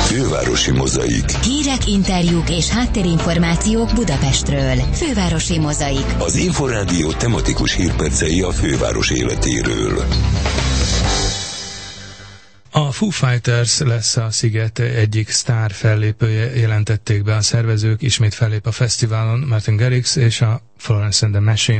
Fővárosi Mozaik. Hírek, interjúk és háttérinformációk Budapestről. Fővárosi Mozaik. Az Inforádió tematikus hírpercei a főváros életéről. A Foo Fighters lesz a Sziget egyik sztár fellépője, jelentették be a szervezők, ismét fellép a fesztiválon Martin Garrix és a Florence and the Machine.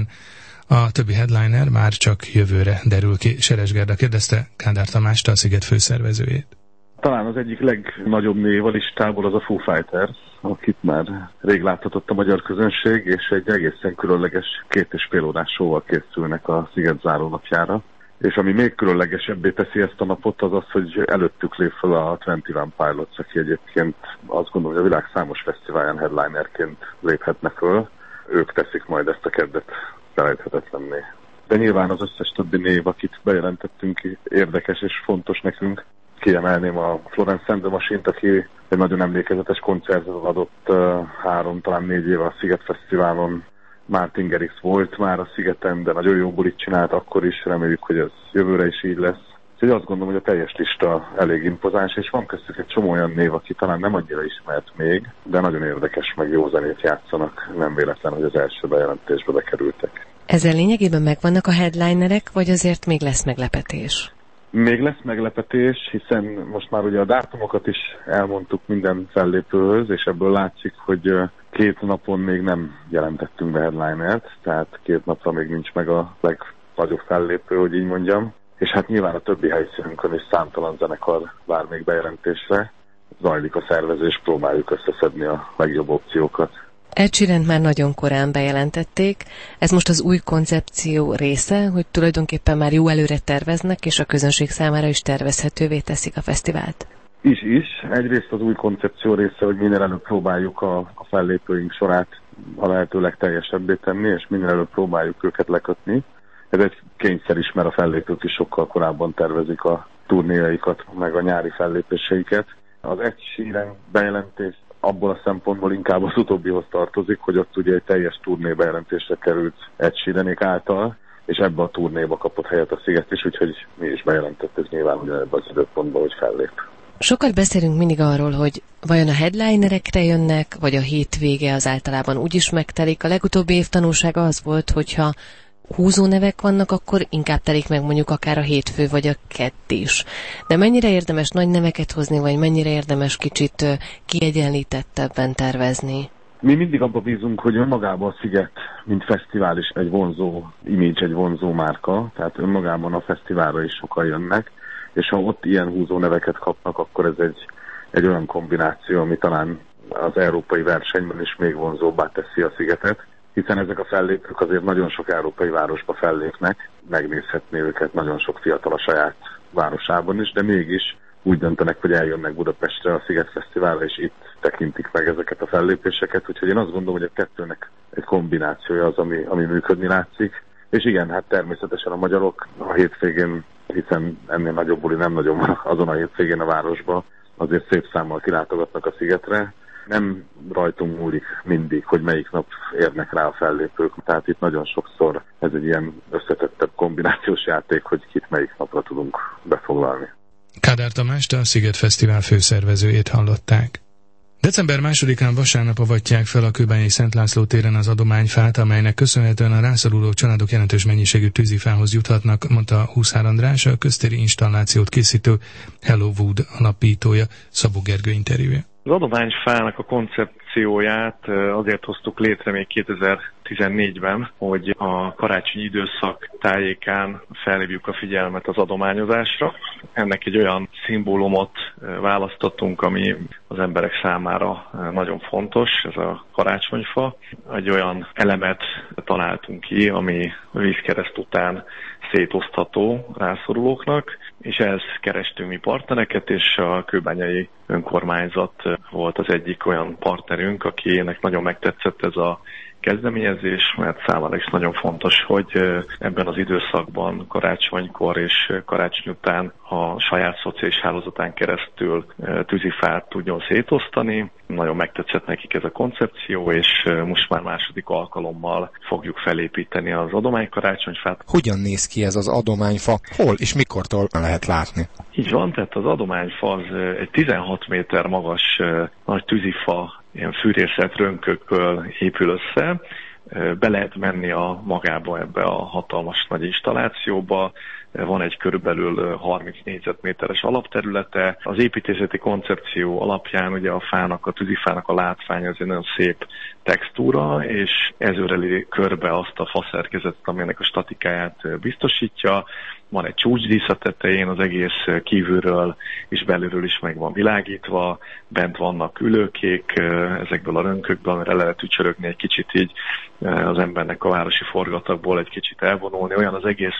A többi headliner már csak jövőre derül ki. Seres Gerda kérdezte Kádár Tamást, a Sziget főszervezőjét. Talán az egyik legnagyobb név a listából az a Foo Fighters, akit már rég láthatott a magyar közönség, és egy egészen különleges 2,5 órás showval készülnek a Sziget zárónapjára. És ami még különlegesebbé teszi ezt a napot, az az, hogy előttük lép fel a 21 Pilots, aki egyébként azt gondolom, hogy a világ számos fesztiválján headlinerként léphetne föl. Ők teszik majd ezt a keddet felejthetetlenné. De nyilván az összes többi név, akit bejelentettünk, érdekes és fontos nekünk. Kiemelném a Florence and the Machine-t, aki egy nagyon emlékezetes koncertet adott 3, talán 4 éve a Sziget Fesztiválon. Martin Garrix volt már a Szigeten, de nagyon jó bulit csinált akkor is, reméljük, hogy ez jövőre is így lesz. Úgyhogy azt gondolom, hogy a teljes lista elég impozáns, és van köztük egy csomó olyan név, aki talán nem annyira ismert még, de nagyon érdekes, meg jó zenét játszanak. Nem véletlen, hogy az első bejelentésbe bekerültek. Ezzel lényegében megvannak a headlinerek, vagy azért még lesz meglepetés? Még lesz meglepetés, hiszen most már ugye a dátumokat is elmondtuk minden fellépőhöz, és ebből látszik, hogy 2 napon még nem jelentettünk be headlinert, tehát 2 napra még nincs meg a legnagyobb fellépő, hogy így mondjam. És hát nyilván a többi helyszínünkön is számtalan zenekar vár még bejelentésre. Zajlik a szervezés, próbáljuk összeszedni a legjobb opciókat. Ed Sheerant már nagyon korán bejelentették. Ez most az új koncepció része, hogy tulajdonképpen már jó előre terveznek, és a közönség számára is tervezhetővé teszik a fesztivált? Is. Egyrészt az új koncepció része, hogy minél előbb próbáljuk a fellépőink sorát a lehető legteljesebbé tenni, és minél előbb próbáljuk őket lekötni. Ez egy kényszer is, mert a fellépők is sokkal korábban tervezik a turnéjaikat, meg a nyári fellépéseiket. Az Ed Sheeran bejelentés abból a szempontból inkább az utóbbihoz tartozik, hogy ott ugye egy teljes turné bejelentésre került Ed Sheeranék által, és ebbe a turnéba kapott helyet a Sziget is, úgyhogy mi is bejelentettük nyilván ugyanebben az időpontban, hogy fellép. Sokat beszélünk mindig arról, hogy vajon a headlinerekre jönnek, vagy a hétvége az általában úgyis megtelik. A legutóbbi év tanulsága az volt, hogyha húzó nevek vannak, akkor inkább telik meg mondjuk akár a hétfő vagy a kedd is. De mennyire érdemes nagy neveket hozni, vagy mennyire érdemes kicsit kiegyenlítettebben tervezni? Mi mindig abba bízunk, hogy önmagában a Sziget, mint fesztivál is egy vonzó image, egy vonzó márka, tehát önmagában a fesztiválra is sokan jönnek, és ha ott ilyen húzó neveket kapnak, akkor ez egy olyan kombináció, ami talán az európai versenyben is még vonzóbbá teszi a Szigetet, hiszen ezek a fellépők azért nagyon sok európai városba fellépnek, megnézhetné őket nagyon sok fiatal a saját városában is, de mégis úgy döntenek, hogy eljönnek Budapestre a Sziget Fesztiválra, és itt tekintik meg ezeket a fellépéseket, úgyhogy én azt gondolom, hogy a kettőnek egy kombinációja az, ami működni látszik. És igen, hát természetesen a magyarok a hétvégén, hiszen ennél nagyobb buli nem nagyon van azon a hétvégén a városban, azért szép számmal kilátogatnak a Szigetre. Nem rajtunk múlik mindig, hogy melyik nap érnek rá a fellépők, tehát itt nagyon sokszor ez egy ilyen összetettebb kombinációs játék, hogy kit melyik napra tudunk befoglalni. Kádár Tamást, a Sziget Fesztivál főszervezőjét hallották. December 2-án vasárnap avatják fel a kőbányai Szent László téren az adományfát, amelynek köszönhetően a rászoruló családok jelentős mennyiségű tűzifához juthatnak, mondta Huszár András, a köztéri installációt készítő Hello Wood alapítója. Szabó Gergő interjúja. Az adományfának a koncepcióját azért hoztuk létre még 2014-ben, hogy a karácsonyi időszak tájékán felhívjuk a figyelmet az adományozásra. Ennek egy olyan szimbólumot választottunk, ami az emberek számára nagyon fontos, ez a karácsonyfa. Egy olyan elemet találtunk ki, ami vízkereszt után szétosztható rászorulóknak, és ehhez kerestünk mi partnereket, és a kőbányai önkormányzat volt az egyik olyan partnerünk, akinek nagyon megtetszett ez a kezdeményezés, mert számára is nagyon fontos, hogy ebben az időszakban karácsonykor és karácsony után a saját szociális hálózatán keresztül tűzifát tudjon szétosztani. Nagyon megtetszett nekik ez a koncepció, és most már második alkalommal fogjuk felépíteni az adománykarácsonyfát. Hogyan néz ki ez az adományfa? Hol és mikortól lehet látni? Így van, tehát az adományfa az egy 16 méter magas nagy tűzifa, ilyen fűrészelt rönkökből épül össze. Be lehet menni magába ebbe a hatalmas nagy installációba. Van egy körülbelül 30 négyzetméteres alapterülete. Az építészeti koncepció alapján ugye a tűzifának a látvány az egy nagyon szép textúra, és ez öleli körbe azt a faszerkezetet, aminek a statikáját biztosítja. Van egy csúcsdísz a tetején, az egész kívülről és belülről is meg van világítva, bent vannak ülőkék ezekből a rönkökből, amire le lehet ücsörögni egy kicsit így az embernek a városi forgatagból egy kicsit elvonulni. Olyan az egész,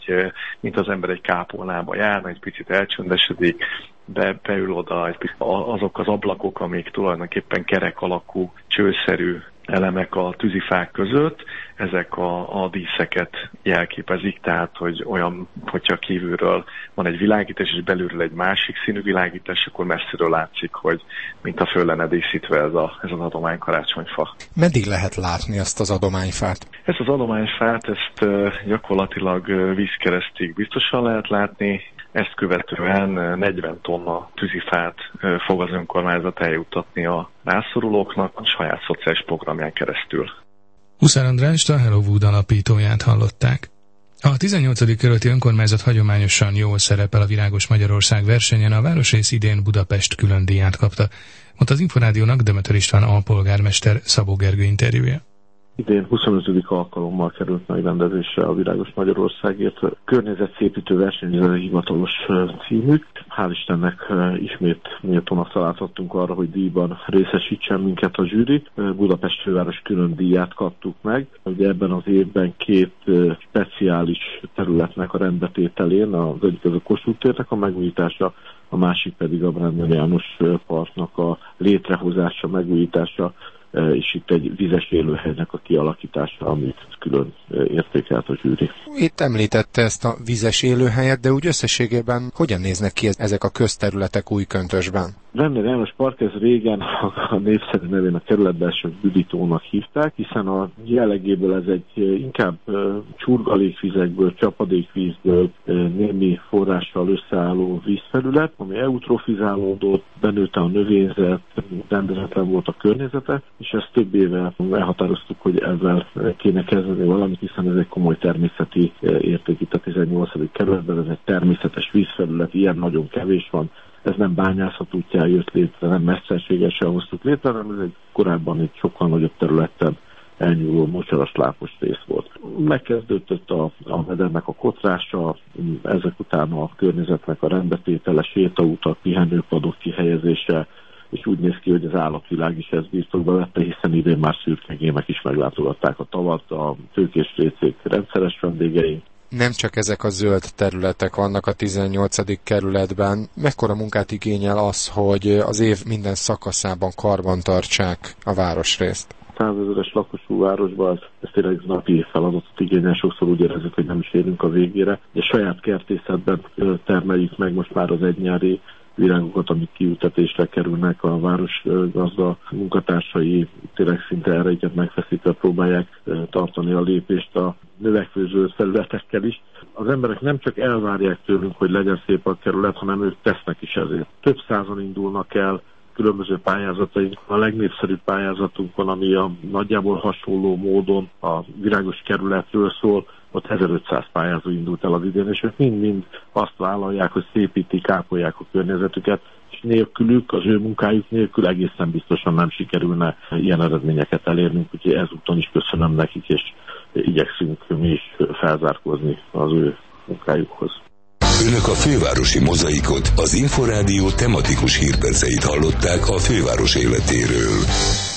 mint az ember egy kápolnába járna, egy picit elcsöndesedik, beül oda azok az ablakok, amik tulajdonképpen kerek alakú, csőszerű elemek a tűzifák között, ezek a díszeket jelképezik, tehát hogy olyan, hogyha kívülről van egy világítás, és belülről egy másik színű világítás, akkor messziről látszik, hogy mint a föl lenne díszítve ez az adománykarácsonyfa. Meddig lehet látni ezt az adományfát? Ezt az adományfát, gyakorlatilag vízkeresztig biztosan lehet látni. Ezt követően 40 tonna tűzifát fog az önkormányzat eljuttatni a rászorulóknak a saját szociális programján keresztül. Huszár Andrást, a Hello Wood alapítóját hallották. A 18. kerületi önkormányzat hagyományosan jól szerepel a Virágos Magyarország versenyen, a városrész idén Budapest külön díját kapta, mondta az Inforádiónak Demeter István alpolgármester Szabó Gergő interjúja. Idén 25. alkalommal került megrendezésre a Virágos Magyarországért környezetszépítő verseny, ez a hivatalos címük. Hál' Istennek ismét méltónak találtattunk arra, hogy díjban részesítsen minket a zsűri. Budapest főváros külön díját kaptuk meg. Ugye ebben az évben két speciális területnek a rendbetételén, az egyik az a Kossuth térnek a megújítása, a másik pedig a Brandner János Parknak a létrehozása, megújítása, és itt egy vizes élőhelynek a kialakítása, amit külön értékelt a zsűri. Itt említette ezt a vizes élőhelyet, de úgy összességében hogyan néznek ki ezek a közterületek Újköntösben? Brandner János Park, ez régen a népszerű nevén a kerületbelső Büditónak hívták, hiszen a jellegéből ez egy inkább csurgalékvizekből, csapadékvízből, némi forrással összeálló vízfelület, ami eutrofizálódott, benőtte a növényzet, rendezetlen volt a környezete, és ezt több éve elhatároztuk, hogy ezzel kéne kezdeni valamit, hiszen ez egy komoly természeti érték itt a 18. kerületben, ez egy természetes vízfelület, ilyen nagyon kevés van. Ez nem bányászat útján jött létre, nem mesterségesen hoztuk létre, hanem ez korábban egy sokkal nagyobb területen elnyúló mocsaras lápos rész volt. Megkezdődött a medernek a kotrása, ezek után a környezetnek a rendbetétele, sétautak, pihenőpadok kihelyezése, és úgy néz ki, hogy az állatvilág is ezt birtokba vette, hiszen idén már szürkegémek is meglátogatták a tavat, a tőkés récék rendszeres vendégeink. Nem csak ezek a zöld területek vannak a 18. kerületben. Mekkora munkát igényel az, hogy az év minden szakaszában karbantartsák a városrészt? 100 000-es lakosú városban ez tényleg napi feladatot igényel, sokszor úgy érezzük, hogy nem is érünk a végére. De saját kertészetben termeljük meg most már az egynyári virágokat, amik kiültetésre kerülnek, a városgazda munkatársai tényleg szinte erre megfeszítve próbálják tartani a lépést a növekvő zöld felületekkel is. Az emberek nem csak elvárják tőlünk, hogy legyen szép a kerület, hanem ők tesznek is ezért. Több százan indulnak el különböző pályázataink. A legnépszerűbb pályázatunkon, ami a nagyjából hasonló módon a virágos kerületről szól, ott 1500 pályázó indult el az idén, és ők mind-mind azt vállalják, hogy szépítik, ápolják a környezetüket, és nélkülük, az ő munkájuk nélkül egészen biztosan nem sikerülne ilyen eredményeket elérnünk, úgyhogy ezúton is köszönöm nekik, és igyekszünk mi is felzárkózni az ő munkájukhoz. Önök a fővárosi mozaikot, az Inforádió tematikus hírperceit hallották a főváros életéről.